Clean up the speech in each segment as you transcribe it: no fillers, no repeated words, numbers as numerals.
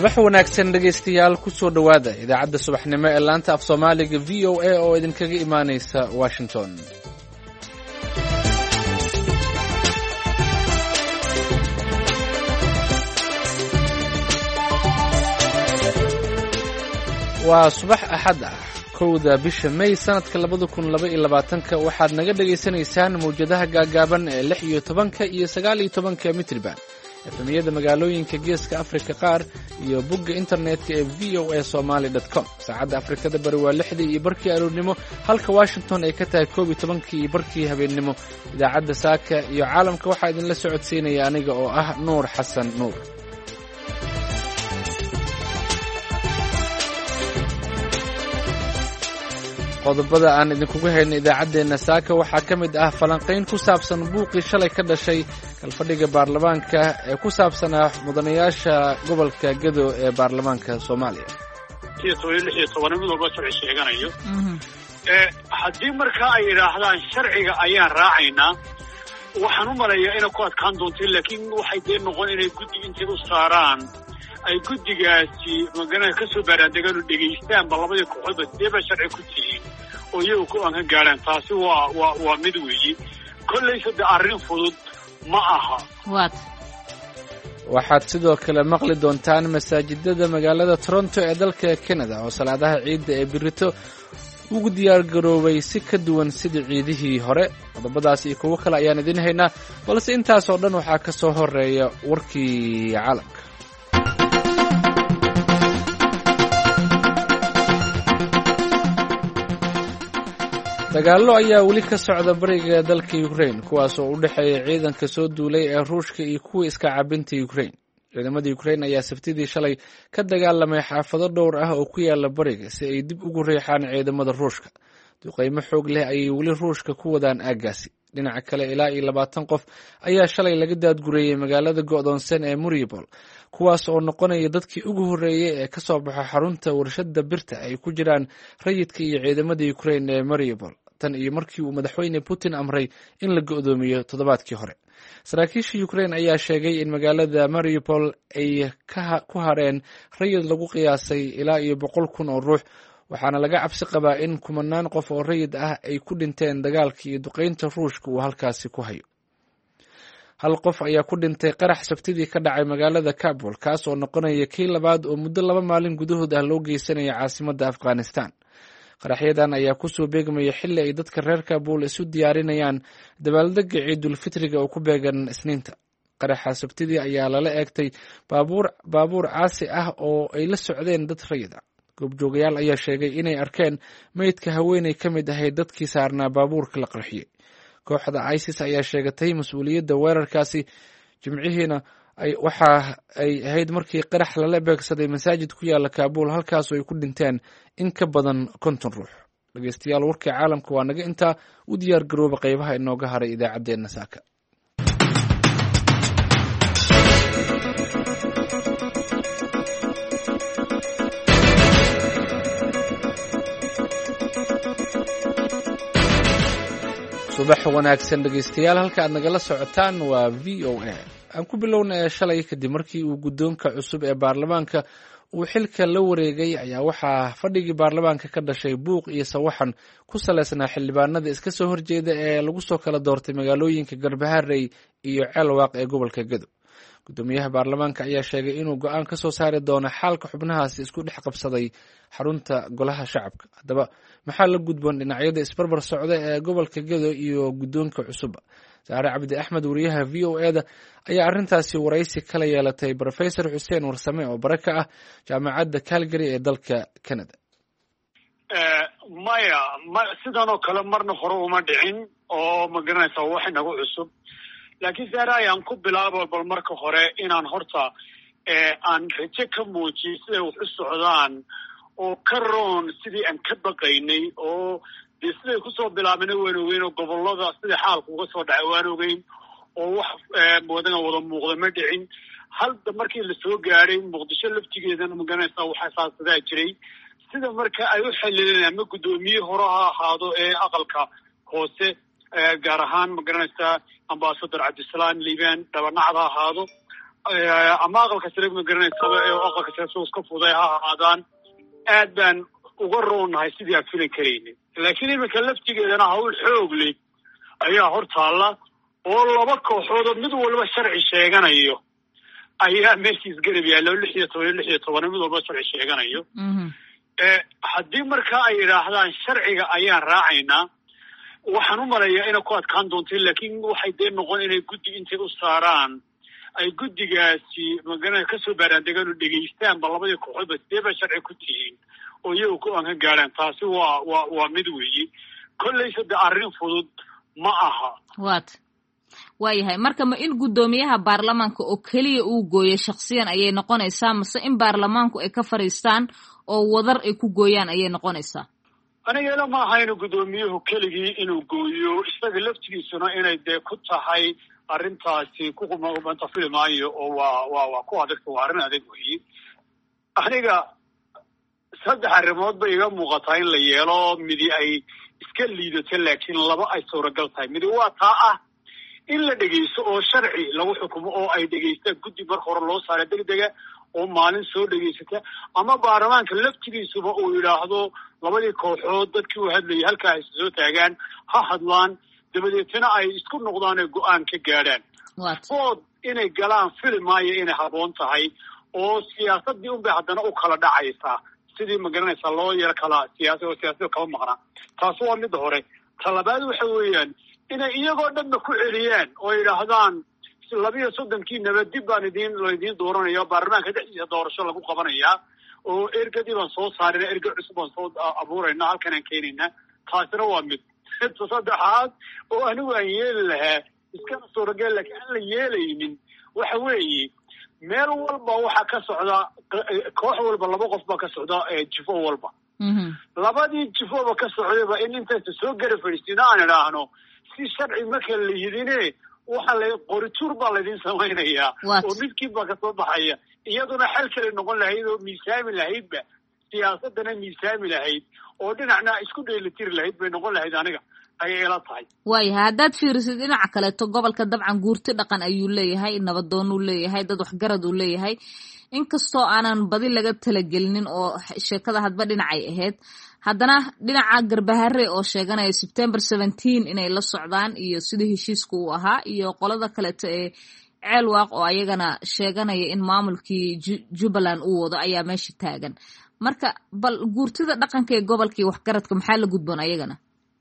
subax wanaagsan dhegaystayaal ku soo dhowaada idaacadda subaxnimo ee laanta af soomaaliga v o a oo idinkaga imaanaysa washington. waa subax axad ah kowda bisha May sanadka 2022 waxaad naga dhageysanaysaan mawjadaha gaagaaban ee 16 iyo 19 mitriban efemiyada magaalooyinka geeska Afrika qaar iyo bogga internetka ee voasomali.com. saacadda Afrikada bari waa 6 iyo barkii aroornimo halka Washington ay ka tahay 12 iyo barkii habeenimo. idaacadda saaka iyo caalamka waxaa idin la socodsiinaya aniga oo ah Nuur Xasan Nuur. qodobada aan idinkugu hayno idaacadeena saaka waxaa ka mid ah falanqayn ku saabsan buuqii shalay ka dhashay kalfadhiga baarlamaanka ee ku saabsanaa mudanayaasha gobolka Gedo ee baarlamaanka Soomaaliya. midwalba sharci sheeganayo haddii markaa ay yidhaahdaan sharciga ayaan raacaynaa waxaan u maleeyaa inay ku adkaan doonto laakiin waxay dee noqon inay guddi intay u saaraan ay guddigaasi magana ka soo baaraandegaan oo dhegaystaanba labadii kooxoodba sideeba sharci ku tihiin oo iyagu ku aan ka gaadhaan taasi waa mid weeye kollaysa de arrin fudud ma aha. waxaad sidoo kale maqli doontaan masaajidada magaalada Toronto ee dalka Canada oo salaadaha ciidda ee birito ugu diyaar garoobay si ka duwan sidii ciidihii hore. qodobadaas iyo kuwo kale ayaan idin haynaa balse intaas oo dhan waxaa ka soo horeeya warkii caalamka. dagaallo ayaa weli ka socda bariga dalka Ukraine kuwaas oo u dhexeeya ciidanka soo duulay ee Ruushka iyo kuwa iska caabinta Ukraine. ciidamada Ukraine ayaa sabtidii shalay ka dagaalamay xaafado dhowr ah oo ku yaala bariga si ay dib ugu riixaan ciidamada Ruushka. duqeymo xoog leh ayay weli Ruushka ku wadaan aagaasi. dhinaca kale ilaa 20 qof ayaa shalay laga daadgureeyay magaalada go'doonsan ee Mariupol kuwaas oo noqonaya dadkii ugu horeeyay ee ka soo baxa xarunta warshada birta ay ku jiraan rayidka iyo ciidamada Ukraine ee Mariupol tan iyo markii uu madaxweyne Putin amray in la go'doomiyo toddobaadkii hore. saraakiisha Ukraine ayaa sheegay in magaalada Mariupol ay ku hareen rayid lagu qiyaasay ilaa 100,000 oo ruux waxaana laga cabsi qabaa in kumanaan qof oo rayid ah ay ku dhinteen dagaalka iyo duqeynta Ruushka uu halkaasi ku hayo. hal qof ayaa ku dhintay qarax sabtidii ka dhacay magaalada Kabul kaas oo noqonaya kii labaad oo muddo 2 maalin gudahood ah loo geysanaya caasimadda Afghanistan. qaraxyadan ayaa ku soo beegmaya xilli ay dadka reer Kabul isu diyaarinayaan dabaaldegga Ciidul Fitriga oo ku beegan Isniinta. qaraxa sabtidii ayaa lala eegtay baabuur caasi ah oo ay la socdeen dad rayid ah. goobjoogayaal ayaa sheegay inay arkeen meydka haweeney ka mid ahayd dadkii saarnaa baabuurka la qarxiyey. kooxda ISIS ayaa sheegatay mas-uuliyadda weerarkaasi jimcihiina waxa ay ahayd markii qarax lala beegsaday masaajid ku yaala Kabul halkaas oo ay ku dhinteen in ka badan 50 ruux. dhageystayaal warkii caalamka waa naga intaa u diyaar garooba qaybaha inooga haray idaacadeena saaka. subax wanaagsan dhageystayaal halka aad nagala socotaan waa VOA. aan ku bilownay shalay kadib markii uu guddoonka cusub ee baarlamaanka uu xilka la wareegay ayaa waxaa fadhigii baarlamaanka ka dhashay buuq iyo sawaxan ku saleysnaa xildhibaanada iska soo horjeeda ee lagu soo kala doortay magaalooyinka Garbaharey iyo Ceelwaaq ee gobolka Gedo. gudoomiyaha baarlamaanka ayaa sheegay inuu go'aan ka soo saari doono xalka xubnahaasi isku dhex qabsaday xarunta golaha shacabka. haddaba maxaa la gudboon dhinacyada isbarbar socda ee gobolka Gedo iyo guddoonka cusub? Saare Cabdi Axmed wariyaha VOA-da ayaa arrintaasi waraysi kala yeelatay Professor Xuseen Warsame oo baraka ah jaamacadda Calgary ee dalka Canada. maya sidan oo kale marna hore uma dhicin oo ma garanaysaa wax inagu cusub laakiin Saare ayaan ku bilaabo bal marka hore inaan horta aan rajo ka muujiyo siday wax u socdaan oo ka roon sidii aan ka baqaynay oo dee siday kusoo bilaabana waan ogeyn oo gobolada sida xaalka uga soo dhacay waan ogeyn oo wax wada muuqda ma dhicin. halda markii la soo gaaray Muqdisho laftigeedana magaranaysaa waxa saasadaa jiray sida marka ay u xilileen ama gudoomiye hore ha ahaado ee aqalka hoose gaar ahaan magaranaysaa ambassador Cabdisalaam Liibaan dhabanacda ahaado ama aqalka sare ma garanaysaba ee aqalka sare soo iska fuday ha ahaadaan aad baan uga roonahay sidii aan filan karaynin laakiin iminka laftigeedana hawl xoog leh ayaa hor taalla oo laba kooxood oo mid walba sharci sheeganayo ayaa meeshiis garab yaallo 16 mid walba sharci sheeganayo haddii markaa ay yidhaahdaan sharciga ayaan raacaynaa waxaan u malayaa inay ku adkaan doonto laakiin waxay dee noqon inay guddi intay u saaraan ay guddigaasi magana kasoo baaraandegaan oo dhegaystaanba labadii kooxoodba sidee bay sharci ku tihiin oo iyagu go-aan ka gaadhaan taasi waa mid weeye kollaysa de arrin fudud ma aha waayahay marka ma in guddoomiyaha baarlamaanka oo keliya uu gooyo shakhsiyan ayay noqonaysaa mase in baarlamaanku ay ka fadhiistaan oo wadar ay ku gooyaan ayay noqonaysaa aniga ila ma aha inuu guddoomiyuhu keligii inuu gooyo isaga laftigiisuna inay dee ku tahay arrintaasi kuqumanta fili maayo oo waa ku adagta waa arrin adag weeye aniga 3 arrimood bay iga muuqataa in la yeelo midi ay iska liidato laakiin 2 ay suuragal tahay midi waa taa ah in la dhegaysto oo sharci lagu xukumo oo ay dhegaystaan guddi marka hore loo saara degdega oo maalin soo dhegaysata ama baarlamaanka laftigiisuba uu yidhaahdo labadii kooxood dadkii u hadlayay halkaa ay soo taagaan ha hadlaan dabadeetna ay isku noqdaan ee go-aan ka gaadhaan ood inay galaan fili maayo inay haboon tahay oo siyaasadii unbay haddana u kala dhacaysaa sidii ma garanaysaa loo yaro kala siyaasada kaba maqnaa taasi waa midda hore talabaad waxa weeyaan inay iyagoo dhanba ku celiyaan oo yidhaahdaan 32 dib baan laydin dooranaya baarlamaanka dhexdiisa doorasho lagu qabanayaa oo ergadii baan soo saarina erga cusub baan soo abuurayna halkan aan keenayna taasina waa mid saddexaad oo anigu aan yeeli lahaa iskana suuragal laakiin aan la yeelaynin waxa weeye meel walba waxaa ka socda koox walba 2 qof baa ka socda jifo walba labadii jifoba ka socdayba in intaas soo gara fadhiistina aan idhaahno si sharci marka la yidine waxa la qorituur baa laydin samaynayaa oo midkii baa kasoo baxaya iyaduna xal kale noqon lahayd oo miisaami lahaydba siyaasadana miisaami lahayd oo dhinacna isku dheelitiri lahayd bay noqon lahayd aniga ayay ila tahay waayahay haddaad fiirisid dhinaca kaleeto gobolka dabcan guurti dhaqan ayuu leeyahay nabadoonuu leeyahay dad waxgarad uu leeyahay inkastoo aanan badi laga talagelinin oo sheekada hadba dhinacay ahayd haddana dhinaca Garbahare oo sheeganaya September 17 inay la socdaan iyo sidii heshiisku uu ahaa iyo qolada kaleeto ee Ceelwaaq oo ayagana sheeganaya in maamulkii Jubbaland uu wado ayaa meesha taagan marka bal guurtida dhaqanka ee gobolkii waxgaradka maxaa la gudboon ayagana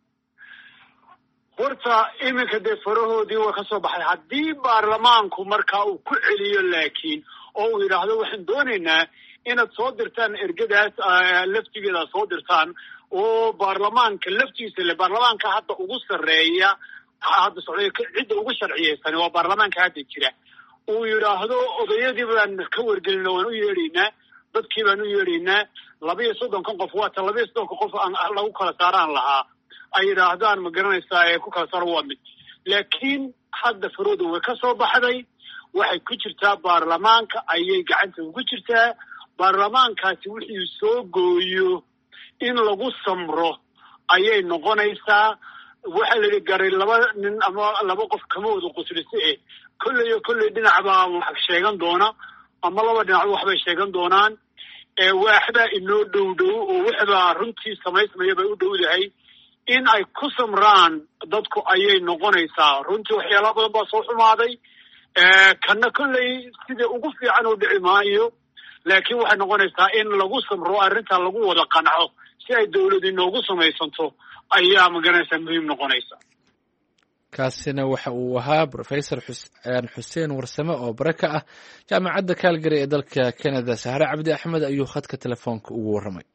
horta iminka dee farahoodii way ka soo baxday haddii baarlamaanku markaa uu ku celiyo laakiin oo uu yidhaahdo waxaan doonaynaa inaad soo dirtaan ergadaas laftigeeda soo dirtaan oo baarlamaanka laftiisa le baarlamaanka hadda ugu sarreeya hadda socday cidda ugu sharciyeysan waa baarlamaanka hadda jira uu yidhaahdo odayadii baan ka wargelina waan u yeedhaynaa dadkii baan u yeedhaynaa 32 qof waata 32 qof aan lagu kala saaraan lahaa ay yidhaahdaan ma garanaysaa ee ku kala saaro waa mid laakiin hadda farooda way ka soo baxday waxay ku jirtaa baarlamaanka ayay gacanta ugu jirtaa baarlamaankaasi wixii soo gooyo in lagu samro ayay noqonaysaa waxa la garay 2 nin ama 2 qof kama wada qusrise kolley dhinac baa wax sheegan doona ama 2 dhinac waxbay sheegan doonaan waaxbaa inoo dhow oo waxbaa runtii samaysmaya bay u dhowdahay in ay ku samraan dadku ayay noqonaysaa runtii waxyaala badan baa soo xumaaday kana kolley sida ugu fiican oo dhici maayo laakiin waxay noqonaysaa in lagu samro arrinta lagu wada qanco si ay dawlad inoogu samaysanto ayaa magaranaysaa muhiim noqonaysa kaasina waxa uu ahaa Professor Xuseen Warsame oo baraka ah jaamacadda Calgary ee dalka Canada Sahra Cabdi Axmed ayuu khadka telefoonka ugu waramay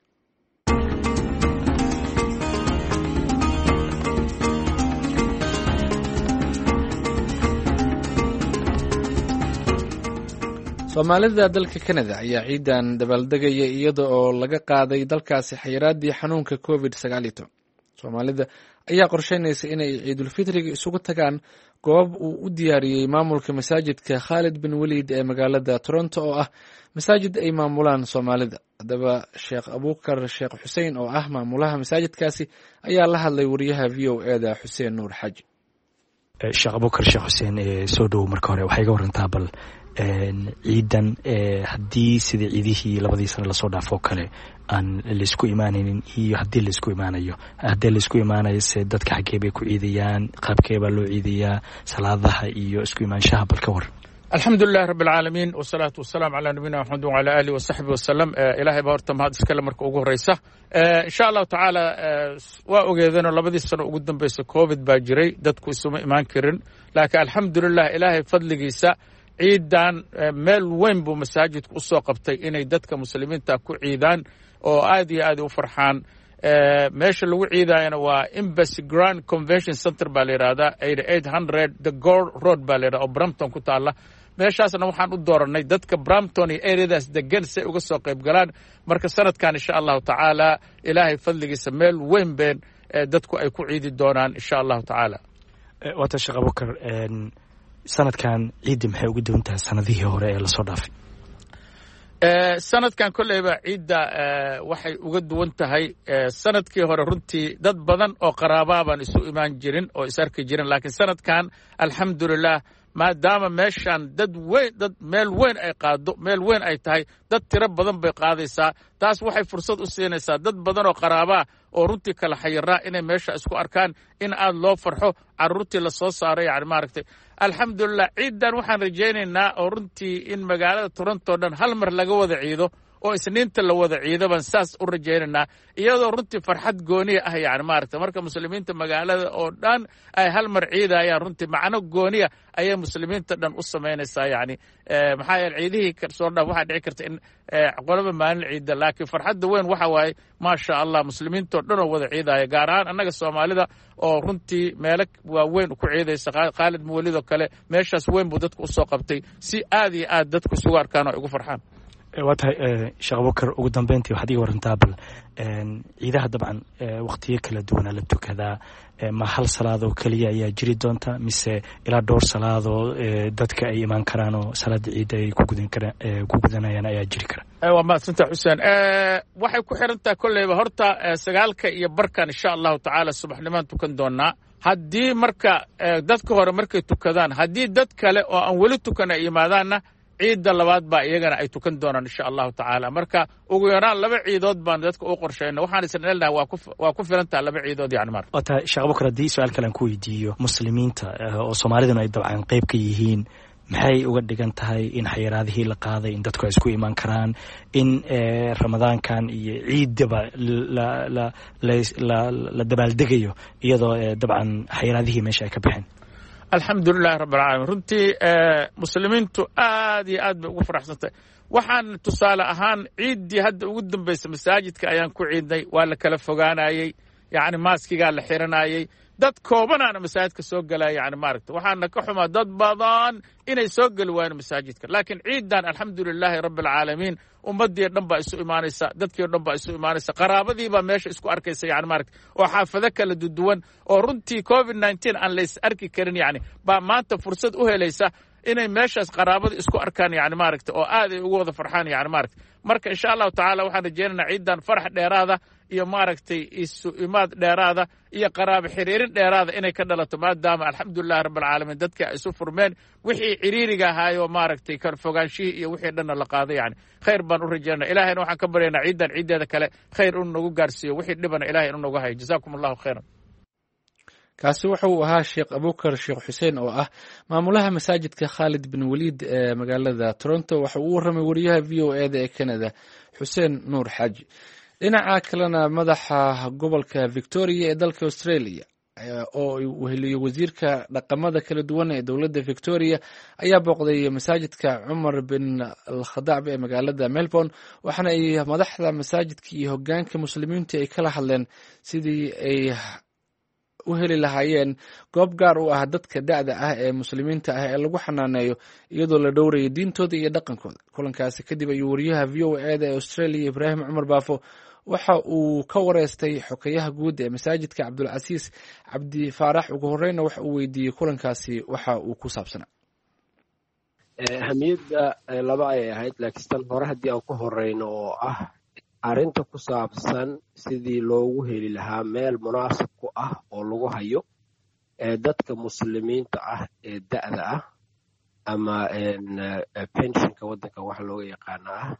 Soomaalida dalka Canada ayaa ciidan dabaaldegaya iyada oo laga qaaday dalkaasi xayiraadii xanuunka COVID-19 Soomaalida ayaa qorsheynaysa inay Ciidul Fitriga isugu tagaan goob uu u diyaariyay maamulka masaajidka Khalid bin Walid ee magaalada Toronto oo ah masaajid ay maamulaan Soomaalida hadaba Sheekh Abuukar Sheekh Xuseen oo ah maamulaha masaajidkaasi ayaa la hadlay wariyaha VOA-da Xuseen Nuur Xaji sheekh abubakar sheekh xuseen soo dhowow marka hore waxay ga warantaa bal ciidan haddii sida ciidihii labadii sano lasoo dhaafoo kale aan laysku imaanaynin iyo haddii laysku imaanayo haddii laysku imaanayo se dadka xaggee bay ku ciidayaan qaabkee baa loo ciidayaa salaadaha iyo isku imaanshaha bal ka waran الحمد لله رب العالمين والصلاة والسلام على نبينا محمد وعلى آله وصحبه وسلم إلهي بارتا ما هذا سكلا مركو ugu horeysa إن شاء الله تعالى waa ogeedeen labadii sano ugu dambeysay covid baa jiray dadku isuma imaan karin laakiin alxamdulillah ilaahay fadligiisa ciidan meel weyn buu masaajidku u soo qabtay inay dadka muslimiinta ku ciidaan oo aad iyo aad u farxaan meesha lagu ciidayana waa Embassy Grand Convention Center baa la yiraahdaa 8800 the Gore Road baa la yiraahdaa oo Brampton ku taala meeshaasna waxaan u dooranay dadka Brampton iyo areadaas degan si uga soo qayb galaan marka sanadkan insha Allah taala ilaahay fadligiisa meel weyn been dadku ay ku ciidi doonaan insha Allah taala wata sheekh abubakar sanadkan ciidi maxay ugu duwan tahay sanadihii hore ee la soo dhaafay sanadkan kolleyba ciidda waxay uga duwan tahay sanadkii hore runtii dad badan oo qaraabaa baan isu imaan jirin oo is arki jirin laakiin sanadkan alxamdulilah maadaama meeshaan dad meel weyn ay qaado meel weyn ay tahay dad tiro badan bay qaadaysaa taas waxay fursad u siinaysaa dad badan oo qaraabaa oo runtii kala xayiraa inay meesha isku arkaan in aad loo farxo carruurtii la soo saaray yani maaragtay alxamdulilah ciidan waxaan rajaynaynaa oo runtii in magaalada Toronto dhan hal mar laga wada ciido oo isniinta la wada ciido baan saas u rajaynaynaa iyadoo runtii farxad gooniya ah yani maaragtay marka muslimiinta magaalada oo dhan ay hal mar ciidayaan runtii macno gooniya ayay muslimiinta dhan u samaynaysaa yani maxaa yeelay ciidihii soo dhaaf waxaa dhici karta in qolaba maalin ciida laakiin farxadda weyn waxa waaye maasha allah muslimiintoo dhan oo wada ciidaya gaar ahaan annaga soomaalida oo runtii meelo waaweyn ku ciidaysa khaalid muwalid oo kale meeshaas weyn buu dadku usoo qabtay si aad iyo aad dadku isugu arkaan oo ugu farxaan waa tahay sheekh abubakar ugu dambeyntii waxaad iga warantaa bal ciidaha dabcan waqtiyo kala duwana la tukadaa ma hal salaadoo keliya ayaa jiri doonta mise ilaa dhowr salaadoo dadka ay imaan karaan oo salaada ciidda ay ku gudanayaan ayaa jiri kara waa mahadsantaa xuseen waxay ku xiran tahay kolleyba horta 9:00 iyo barkan insha allahu tacaala subaxnimaan tukan doonaa haddii marka dadka hore markay tukadaan haddii dad kale oo aan weli tukan ay yimaadaanna ciidda labaad baa iyagana ay tukan doonaan insha allahu tacaala marka ugu yaraan 2 ciidood baan dadka u qorshayna waxaan isleeyahay waa ku filan tahay 2 ciidood yani mar wata sheekh abubakar haddii su'aal kale aan ku weydiiyo muslimiinta oo soomaaliduna ay dabcan qayb ka yihiin maxay uga dhigan tahay in xayiraadihii la qaaday in dadku ay isku imaan karaan in ramadaankan iyo ciidaba la dabaaldegayo iyadoo dabcan xayiraadihii meesha ay ka baxeen alxamdulilahi rabb alcaalamiin runtii muslimiintu aad iyo aad bay ugu faraxsantahay waxaan tusaale ahaan ciiddii hadda ugu dambaysay masaajidka ayaan ku ciidnay waa la kala fogaanayey yacni maaskigaa la xiranayey dad koobanaana masaajidka soo galaya yani maaragta waxaana ka xumaa dad badan inay soo geli waayeen masaajidka laakiin ciidan alxamdulilaahi rabbi alcaalamiin ummadii dhan baa isu imaanaysa dadkii dhan baa isu imaanaysa qaraabadii baa meesha isku arkaysa yani maaragta oo xaafado kala duwan oo runtii covid-19 aan lays arki karin yani baa maanta fursad u helaysa inay meeshaas qaraabada isku arkaan yani maaragta oo aad ay ugu wada farxaan yani maaragta marka insha allahu tacaala waxaan rajaynaynaa ciidan farax dheeraada iyo maaragtay isu imaad dheeraada iyo qaraabo xiriirin dheeraada inay ka dhalato maadaama alxamdulilahi rabbi alcaalamiin dadka ay isu furmeen wixii ciriiriga ahaayoo maaragtay kala fogaanshihii iyo wixii dhanna la qaaday yani khayr baan u rajaynaa ilaahayna waxaan ka baryaynaa ciidan ciiddeeda kale khayr inuu nagu gaarsiiyo wixii dhibana ilahay inuu nagu hayo jazaakum allahu khayran kaasi wuxuu ahaa sheekh abubakar sheekh xuseen oo ah maamulaha masaajidka khaalid bin waliid ee magaalada Toronto waxa uu warramay wariyaha VOA ee Canada Xuseen Nuur Xaaji dhinaca kalena madaxa gobolka Victoria ee dalka Australia oo uu heliyo wasiirka dhaqamada kala duwan ee dowladda Victoria ayaa booqday masaajidka Umar bin Al-Khadaab ee magaalada Melbourne waxaana ay madaxda masaajidka iyo hoggaanka muslimiinta ay kala hadleen sidii ay u heli lahaayeen goob gaar u ah dadka da'da ah ee muslimiinta ah ee lagu xanaaneeyo iyadoo la dhowrayo diintooda iyo dhaqankooda kulankaasi kadib ayuu wariyaha VOA ee Australia Ibrahim Cumar Baafo waxa uu ka wareystay xokayaha guud ee masaajidka Cabdulcasiis Cabdi Faarax ugu horeyna waxa uu weydiiyey kulankaasi waxa uu ku saabsanaa ahamiyadda laba ay ahayd laakiin tan hore haddii aan ku horeyno oo ah arrinta ku saabsan sidii loogu heli lahaa meel munaasib ku ah oo lagu hayo dadka muslimiinta ah ee da'da ah ama pensionka waddanka waxa looga yaqaana ah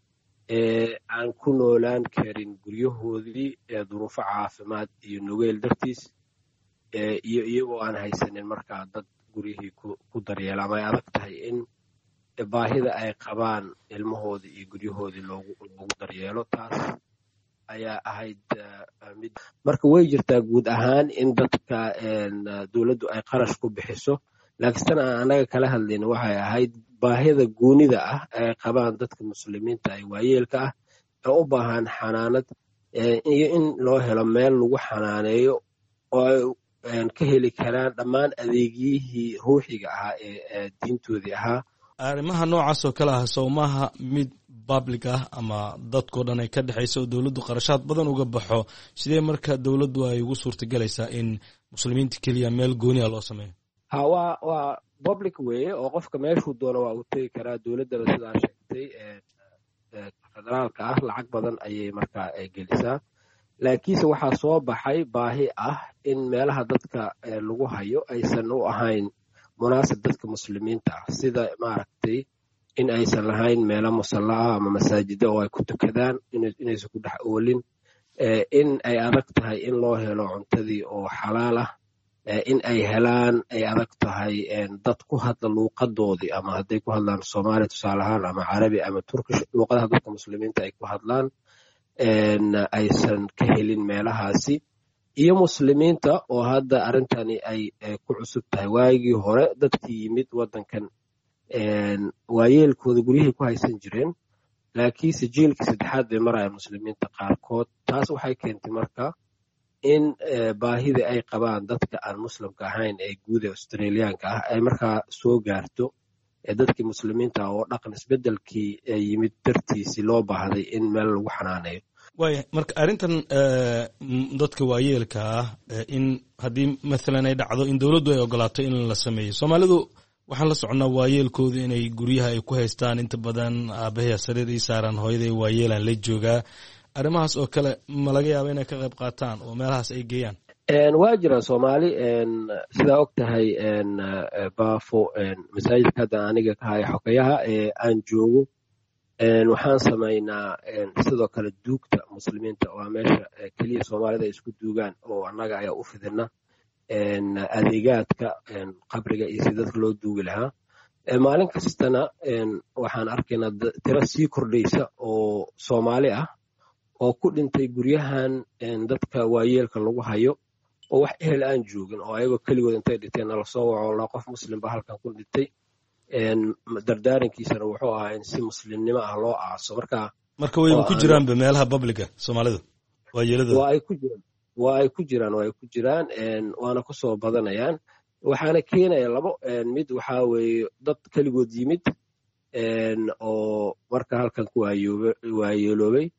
aan ku noolaan karin guryahoodii duruufo caafimaad iyo nugeyl dartiis iyo iyagoo aan haysanin markaa dad guryihii ku daryeela ama ay adag tahay in baahida ay qabaan ilmahoodii iyo guryahoodii loogu daryeelo. taas ayaa ahayd mid marka way jirtaa guud ahaan in dadka dowladdu ay qarash ku bixiso, laakiin tan aan anaga kala hadlayna waxay ahayd baahida goonida ah ay qabaan dadka muslimiinta ay waayeelka ah ee u baahan xanaanad iyo in loo helo meel lagu xanaaneeyo oo ay ka heli karaan dhammaan adeegyihii ruuxiga ahaa ee diintoodii ahaa. arrimaha noocaas oo kale ah soomaha mid public ah ama dadkoo dhan ay ka dhexayso oo dowladdu qarashaad badan uga baxo, sidee marka dowladdu ay ugu suurtagelaysaa in muslimiinta keliya meel gooni ah loo sameeyo? waa public weeye oo qofka meeshuu doono waa uu tegi karaa. dowladdaba sidaa sheegtay federaalka ah lacag badan ayay markaa gelisaa, laakiinse waxaa soo baxay baahi ah in meelaha dadka lagu hayo aysan u ahayn munaasib dadka muslimiinta ah, sida maaragtay in aysan lahayn meelo musalla ah ama masaajida oo ay ku tukadaan inaysan ku dhex oolin, in ay adag tahay in loo helo cuntadii oo xalaal ah, in ay helaan ay adag tahay dad ku hadla luuqadoodii ama hadday ku hadlaan soomaali tusaale ahaan ama carabi ama turkish luuqadaha dadka muslimiinta ay ku hadlaan aysan ka helin meelahaasi. iyo muslimiinta oo hadda arrintani ay ku cusub tahay. waagii hore dadkii yimid waddankan waayeelkooda guryahay ku haysan jireen, laakiinse jiilkii saddexaad bay marayaan muslimiinta qaarkood. taas waxay keentay marka in baahida ay qabaan dadka aan muslimka ahayn ee guud ee australiyaanka ah ay markaa soo gaarto dadkii muslimiinta oo dhaqan isbeddelkii yimid dartiisii loo baahday in meel lagu xanaaneeyo. waaya marka arrintan dadka waayeelka ah in haddii maalan ay dhacdo in dowladdu ay ogolaato in la sameeyo, soomaalidu waxaan la soconnaa waayeelkooda inay guryaha ay ku haystaan inta badan aabbahay sariir ii saaran hooyaday waayeelaan la joogaa. arrimahaas oo kale ma laga yaaba inay ka qayb qaataan oo meelahaas ay geeyaan? waa jiraan soomaali sidaa og tahay baafo masaajidka hadda aniga ka haya xokayaha aan joogo waxaan samaynaa sidoo kale duugta muslimiinta waa meesha keliya soomaalida ay isku duugaan oo annaga ayaa u fidina adeegaadka qabriga iyo si dadka loo duugi lahaa. maalin kastana waxaan arkaynaa tiro sii kordhaysa oo soomaali ah oo ku dhintay guryahan dadka waayeelka lagu hayo oo wax ehel aan joogin oo ayagoo keligood intay dhinteen nala soo waco la qof muslim ba halkan ku dhintay. dardaarankiisana wuxuu ahaa in si muslimnimo ah loo aaso. marka wayba ku jiraanba meelaha publica soomaalidu waayeeladooda? waa ay ku jiraan waana ku soo badanayaan. waxaana keenaya labo mid waxaa weeye dad keligood yimid oo marka halkan ku waayeeloobay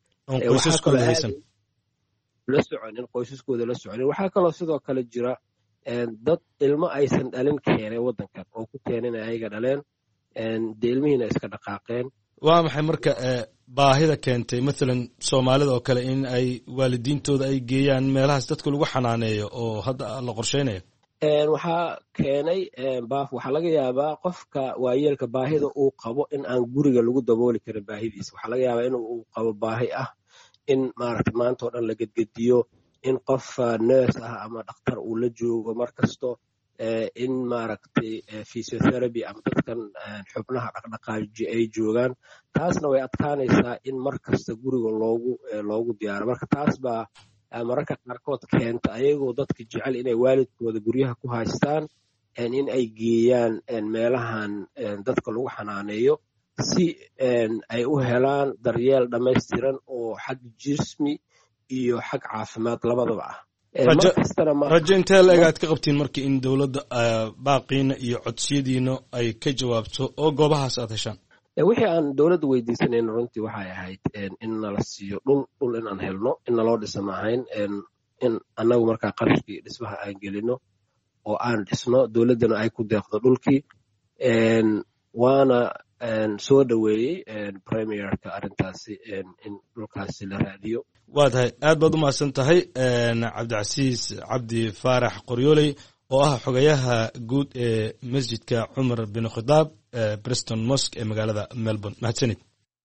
qoysaskooda la soconin. waxaa kaloo sidoo kale jira dad ilmo aysan dhalin keenay waddankan oo ku keenin ayaga dhaleen dee ilmihiina iska dhaqaaqeen. waa maxay marka baahida keentay maalan soomaalida oo kale in ay waalidiintooda ay geeyaan meelahaas dadka lagu xanaaneeyo oo hadda la qorsheynayo? waxaa keenay waxaa laga yaabaa qofka waayeelka baahida uu qabo in aan guriga lagu dabooli karin baahidiisa. waxaa laga yaabaa in uu qabo baahi ah in maaragta maanta oo dhan la gedgediyo, in qof nurse ah ama dhakhtar uu la joogo mar kasto, in maaragtay physiotherapy ama dadkan xubnaha dhaqdhaqaaji ay joogaan. taasna way adkaanaysaa in mar kasta guriga loogu diyaaro. marka taas baa mararka qaarkood keenta ayagoo dadka jecel inay waalidkooda guryaha ku haystaan in ay geeyaan meelahan dadka lagu xanaaneeyo si ay u helaan daryeel dhammaystiran oo xag jismi iyo xag caafimaad labadaba ah. rajo intee la eg aad ka qabtiin marka in dowladda baaqiina iyo codsiyadiina ay ka jawaabto oo goobahaas aad heshaan? wixii aan dowladda weydiisanayna runtii waxay ahayd in nala siiyo dhul inaan helno, in naloo dhisa ma ahayn in annagu markaa qarashkii dhismaha aan gelino oo aan dhisno, dowladdana ay ku deeqdo dhulkii. waana soo dhoweeyey premierka arrintaasi in dhulkaasi la raadiyo. waa tahay aad baad u mahadsan tahay cabdicasiis cabdi faarax qoryooley oo ah xogayaha guud ee masjidka cumar bin khadaab Preston Mosque ee magaalada Melbourne. mahadsanid.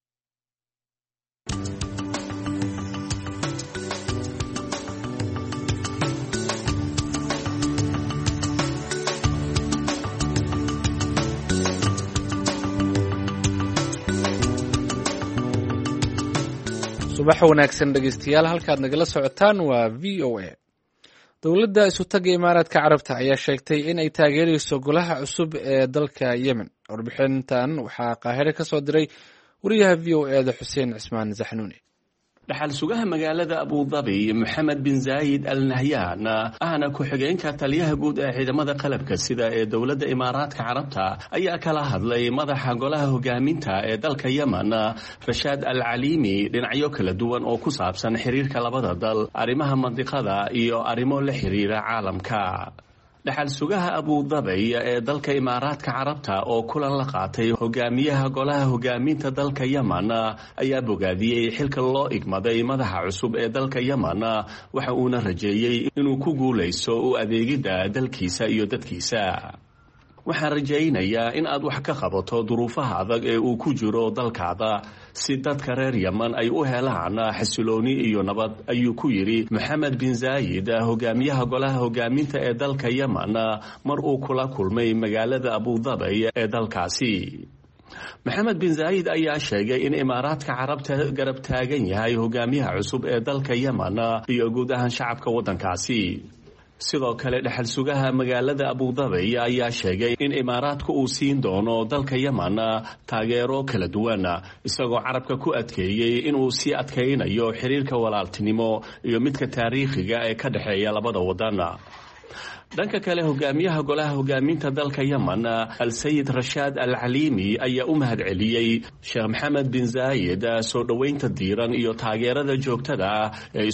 subax wanaagsan dhegeystayaal, halkaad nagala socotaan waa VOA. dowladda isutaga imaaraadka carabta ayaa sheegtay in ay taageerayso golaha cusub ee dalka Yemen. warbixintan waxaa qaahire ka soo diray wariyaha VOA da Xuseen Cismaan Zaxnuuni. dhaxal sugaha magaalada Abu Dhabi Mohammed bin Zayed Al Nahyan ahna ku-xigeenka taliyaha guud ee ciidamada qalabka sida ee dowladda Imaaraadka Carabta ayaa kala hadlay madaxa golaha hogaaminta ee dalka Yemen Rashad Al Alimi dhinacyo kala duwan oo ku saabsan xiriirka labada dal, arrimaha mandiqada iyo arrimo la xiriira caalamka. dhaxal sugaha Abu Dhabi ee dalka Imaaraadka Carabta oo kulan la qaatay hogaamiyaha golaha hogaaminta dalka Yemen ayaa bogaadiyay xilka loo igmaday madaxa cusub ee dalka Yemen, waxa uuna rajeeyay inuu ku guuleysto u adeegida dalkiisa iyo dadkiisa. waxaan rajaynayaa in aad wax ka qabato duruufaha adag ee uu ku jiro dalkaada si dadka reer Yemen ay u helaan xasilooni iyo nabad, ayuu ku yiri Mohammed bin Zayed hogaamiyaha golaha hogaaminta ee dalka Yemen mar uu kula kulmay magaalada Abu Dhabi ee dalkaasi. Mohammed bin Zayed ayaa sheegay in Imaaraadka Carabta garab taagan yahay hogaamiyaha cusub ee dalka Yemen iyo guud ahaan shacabka wadankaasi. sidoo kale dhaxal sugaha magaalada Abu Dhabi ayaa sheegay in Imaaraadku uu siin doono dalka Yemen taageero kala duwan, isagoo carabka ku adkeeyay in uu sii adkeynayo xiriirka walaaltinimo iyo midka taariikhiga ee ka dhaxeeya labada wadan. dhanka kale hogaamiyaha golaha hogaaminta dalka Yemen Al-Sayid Rashad Al Alimi ayaa u mahadceliyay Sheekh Mohammed bin Zayed soo dhaweynta diiran iyo taageerada joogtada ah ee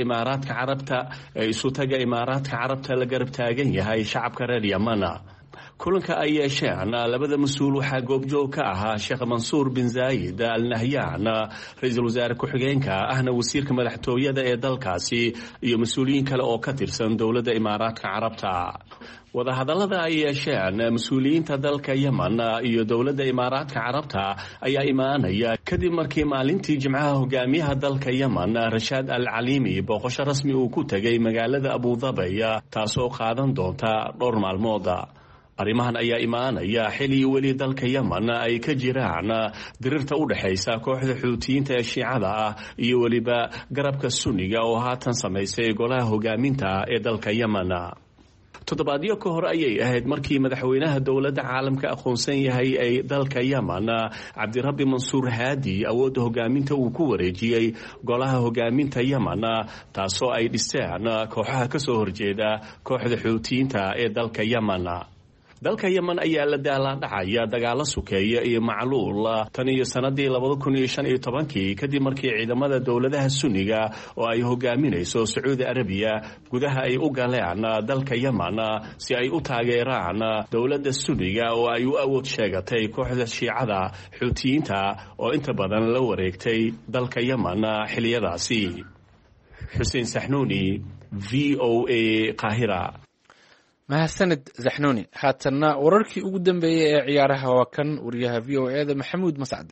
isutaga Imaaraadka Carabta la garab taagan yahay shacabka reer Yemen. kulanka ay yeesheen labada mas-uul waxaa goobjoog ka ahaa Sheekh Mansuur bin Zayed Al Nahyan, ra'iisul wasaare ku-xigeenka ahna wasiirka madaxtooyada ee dalkaasi, iyo mas-uuliyiin kale oo ka tirsan dowladda Imaaraadka Carabta. wadahadallada ay yeesheen mas-uuliyiinta dalka Yemen iyo dowladda Imaaraadka Carabta ayaa imaanaya kadib markii maalintii Jimcaha hogaamiyaha dalka Yemen Rashad Al Alimi booqasho rasmi uu ku tagay magaalada Abu Dhabi, taasoo qaadan doonta dhowr maalmood. arrimahan ayaa imaanaya xilli weli dalka Yemen ay ka jiraan dirirta u dhaxaysa kooxda Xuutiyiinta ee Shiicada ah iyo weliba garabka Sunniga oo haatan samaysay golaha hogaaminta ee dalka Yemen. toddobaadyo ka hor ayay ahayd markii madaxweynaha dowladda caalamka aqoonsan yahay ee dalka Yemen Cabdirabbi Mansuur Haadi awoodda hogaaminta uu ku wareejiyay golaha hogaaminta Yemen, taasoo ay dhisteen kooxaha ka soo horjeeda kooxda Xuutiyiinta ee dalka Yemen. dalka Yemen ayaa la daalaa-dhacaya dagaalo sukeeya iyo macluul tan iyo sanadii 2015 kadib markii ciidamada dowladaha Sunniga oo ay hogaaminayso Sacuudi Arabiya gudaha ay u galeen dalka Yemen si ay u taageeraan dowladda Sunniga oo ay u awood sheegatay kooxda Shiicada Xuutiyiinta oo inta badan la wareegtay dalka Yemen xiliyadaasi. Xuseen Saxnuuni, VOA Qaahira. mahadsanid Zaxnuuni. haatanna wararkii ugu dambeeyay ee ciyaaraha waa kan wariyaha VOA da Maxamuud Mascad.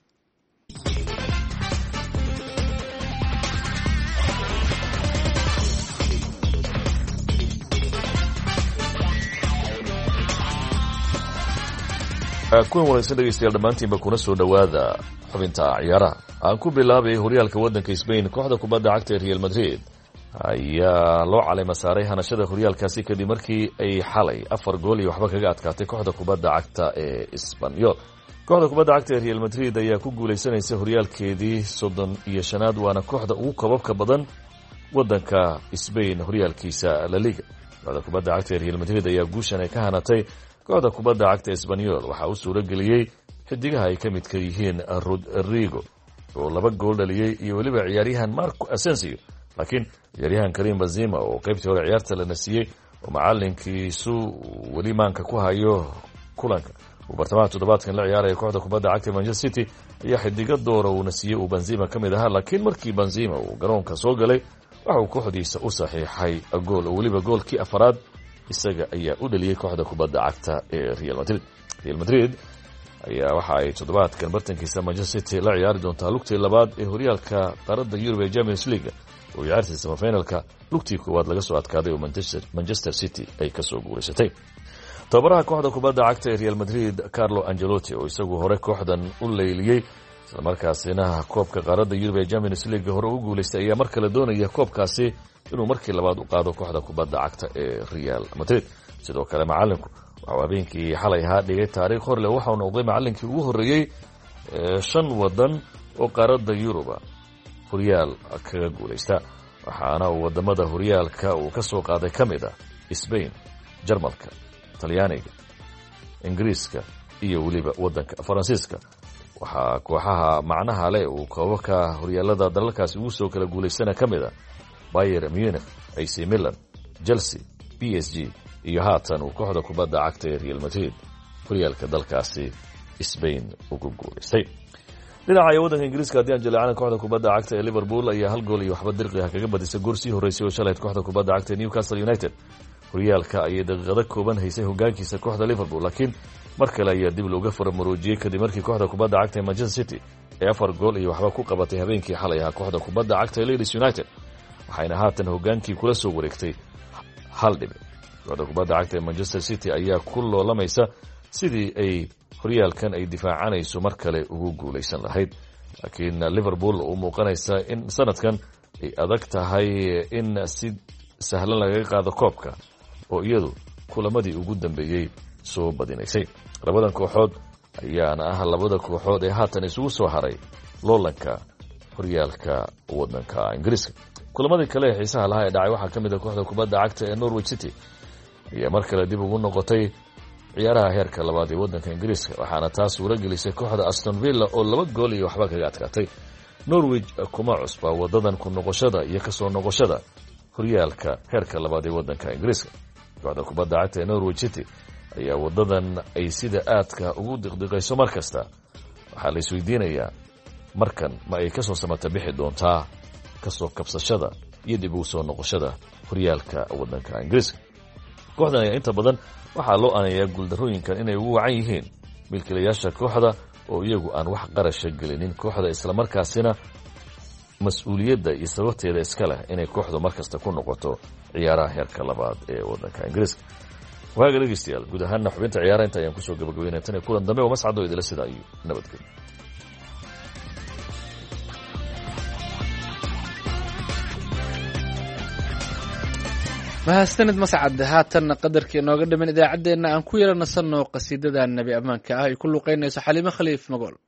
kuwan wanaagsan dhegeystayaal dhammaantiinba kuna soo dhowaada xubinta ciyaaraha. aan ku bilaabay horyaalka waddanka Spain. kooxda kubadda cagta ee Real Madrid ayaa loo caleyma saaray hanashada horyaalkaasi kadib markii ay xalay 4 gool iyo waxba kaga adkaatay kooxda kubadda cagta ee Espanyol. kooxda kubadda cagta ee Real Madrid ayaa ku guuleysanaysa horyaalkeedii 35aad, waana kooxda ugu koobabka badan waddanka Spain horyaalkiisa La Liga. kooxda kubadda cagta ee Real Madrid ayaa guushan ay ka hanatay kooxda kubadda cagta Espanyol waxaa u suuro geliyey xidigaha ay ka midka yihiin Rodrigo oo 2 gool dhaliyay iyo weliba ciyaaryahan Marco Asensio, laakiin ciyaaryahan Karim Benzema oo qaybtii hore ciyaarta la nasiyey oo macalinkiisu weli maanka ku hayo kulanka uu bartamaha toddobaadkan la ciyaaraya kooxda kubadda cagta Manchester City ayaa xidiga doora uu nasiyey uu Benzema ka mid ahaa, laakiin markii Benzema uu garoonka soo galay waxa uu kooxdiisa u saxiixay gool oo weliba goolkii afaraad isaga ayaa u dhaliyey kooxda kubadda cagta ee real madrid. real madrid ayaa waxa ay toddobaadkan bartankiisa manchester city la ciyaari doontaa lugtii labaad ee horyaalka qaaradda yurub ee champions league oo ciyaartii semifinalka lugtii koowaad laga soo adkaaday oo manchester city ay ka soo guulaysatay. tababaraha kooxda kubadda cagta ee real madrid carlo ancelotti oo isagu hore kooxdan u leyliyey islamarkaasina koobka qaaradda yurub ee champions league hore u guulaystay ayaa mar kale doonaya koobkaasi inuu markii labaad u qaado kooxda kubadda cagta ee real madrid. sidoo kale macalinku waxau habeenkii xalay ahaa dhigay taariikh horleh waxau noqday macalinkii ugu horreeyey 5 wadan oo qaaradda yuruba horyaal kaga guulaysta, waxaana uu wadamada horyaalka uu ka soo qaaday ka mid ah Spain, Jarmalka, Talyaaniga, Ingiriiska iyo weliba wadanka Faransiiska. waxaa kooxaha macnaha leh uu koobabka horyaalada dalalkaasi ugu soo kala guulaystana ka mid ah Bayern Munich, AC Milan, Chelsea, PSG iyo haatan uu kooxda kubadda cagta ee Real Madrid horyaalka dalkaasi Spain ugu guulaystay. dhinaca waddanka Ingiriiska haddii aan jaleecana kooxda kubadda cagta ee Liverpool ayaa 1 gool iyo waxba dirqi ah kaga badisay goorsii horeysay oo shalay kooxda kubadda cagta ee Newcastle United. horyaalka ayay daqiiqado kooban haysay hogaankiisa kooxda Liverpool, laakiin mar kale ayaa dib looga faramuroojiyey kadib markii kooxda kubadda cagta ee Manchester City ay 4 gool iyo waxba ku qabatay habeenkii xalay ahaa kooxda kubadda cagta ee Leeds United, waxayna haatan hogaankii kula soo wareegtay 1 dhibic. kooxda kubadda cagta ee Manchester City ayaa ku loolamaysa sidii ay horyaalkan ay difaacanayso mar kale ugu guulaysan lahayd, laakiin Liverpool u muuqanaysa in sanadkan ay adag tahay in si sahlan laga qaado koobka oo iyadu kulamadii ugu dambeeyay soo badinaysay. labadan kooxood ayaana ah labada kooxood ee haatan isugu soo haray loolanka horyaalka wadanka Ingiriiska. kulamadii kale ee xiisaha lahaa ee dhacay waxaa ka mid ah kooxda kubadda cagta ee Norwich City ayaa mar kale dib ugu noqotay ciyaaraha heerka labaad ee wadanka Ingiriiska, waxaana taas suura gelisay kooxda Aston Villa oo 2 gool iyo waxba kaga adkaatay. Norwich kuma cusba wadadan ku noqoshada iyo ka soo noqoshada horyaalka heerka labaad ee wadanka Ingiriiska. kooxda kubadda cagta ee Norwich City ayaa wadadan ay sida aadka ugu diqdiqayso mar kasta. waxaa la isweydiinayaa markan ma ay ka soo samata bixi doontaa ka soo kabsashada iyo dib ugu soo noqoshada horyaalka wadanka Ingiriiska. kooxdan ayaa inta badan waxaa loo aaneeyaa guuldarrooyinkan inay ugu wacan yihiin milkiilayaasha kooxda oo iyagu aan wax qarasha gelinin kooxda, islamarkaasina mas-uuliyadda iyo sababteeda iska leh inay kooxdu markasta ku noqoto ciyaaraha heerka labaad ee wadanka Ingiriiska. waaga dhegeystayaal, guud ahaanna xubinta ciyaaraha inta ayaan kusoo gabagabeynaya tan iyo kulan dambe oo mascado idila sidaa iyo nabadgelyo. mahadsanid mascad. haatan qadarkii inooga dhiman idaacaddeenna aan ku yara nasanno qasiidada nebi ammaanka ah ay ku luqaynayso Xaliimo Khaliif Magool.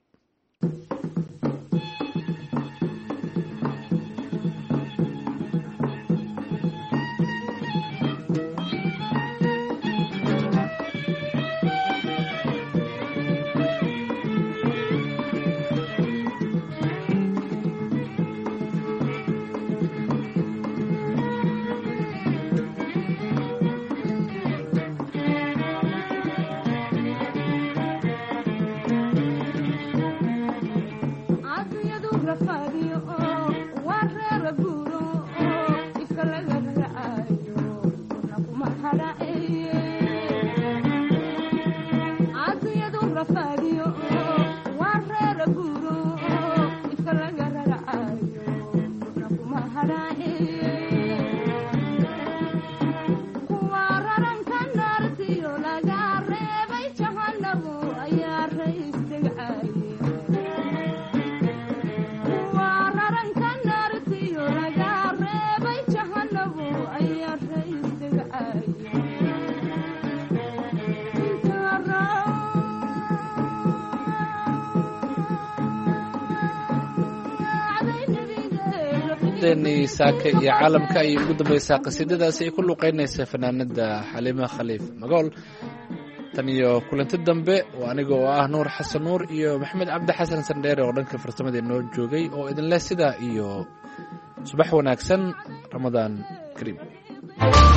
saaka iyo caalamka ayay ugu dambaysaa qasiidadaasi ay ku luqaynaysa fanaanada Xaliimo Khaliif Magool. tan iyo kulanti dambe waa aniga oo ah Nuur Xasan Nuur iyo Maxamed Cabdi Xasan Sandheere oo dhanka farsamada noo joogay oo idin leh sidaa iyo subax wanaagsan, Ramadaan Kariim.